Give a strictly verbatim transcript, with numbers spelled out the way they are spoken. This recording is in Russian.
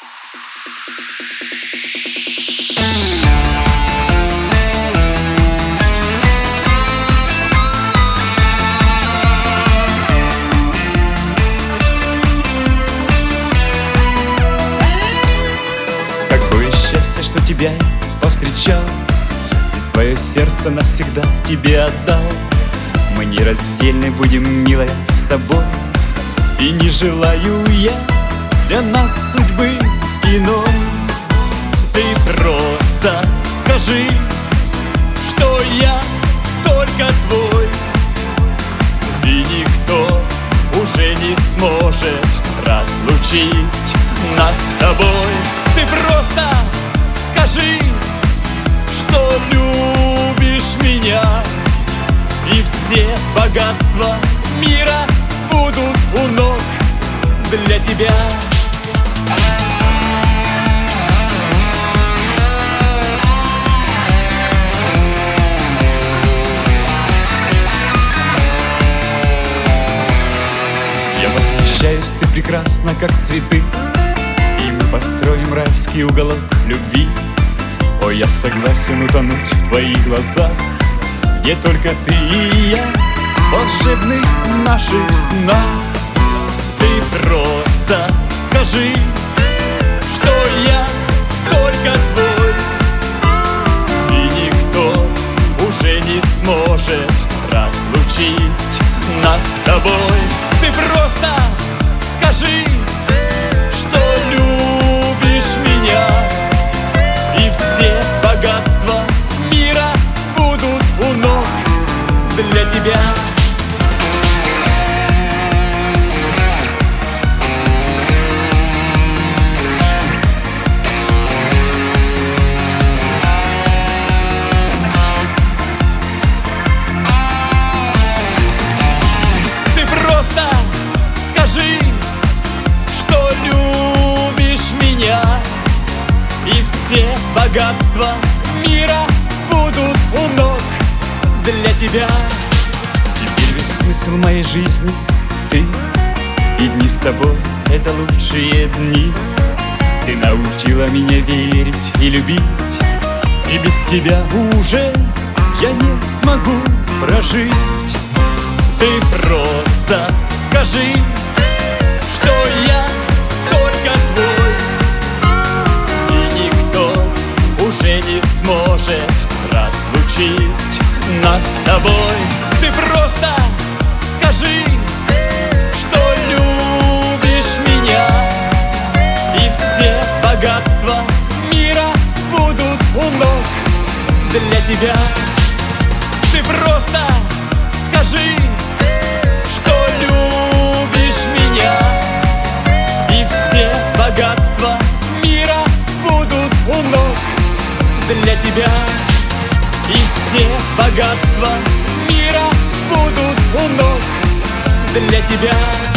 Какое счастье, что тебя повстречал и свое сердце навсегда тебе отдал. Мы нераздельны будем, милая, с тобой, и не желаю я для нас судьбы иной. Ты просто скажи, что я только твой, и никто уже не сможет разлучить нас с тобой. Ты просто скажи, что любишь меня, и все богатства мира будут у ног для тебя. Я восхищаюсь, ты прекрасна, как цветы, и мы построим райский уголок любви. О, я согласен утонуть в твоих глазах, где только ты и я в волшебных наших снах. Ты просто скажи, что я только твой, и никто уже не сможет разлучить нас с тобой. Ты просто скажи, что любишь меня, и все богатства мира будут у ног для тебя. Ты просто скажи, что любишь меня, и все богатства мира будут у ног для тебя. Теперь весь смысл моей жизни ты, и дни с тобой — это лучшие дни. Ты научила меня верить и любить, и без тебя уже я не смогу прожить. Ты просто скажи, что я только твой, и никто уже не сможет разлучить нас с тобой. Ты просто скажи, что любишь меня, и все богатства мира будут у ног для тебя. Ты просто скажи, что любишь меня, и все богатства мира будут у ног для тебя. И все богатства мира будут у ног для тебя.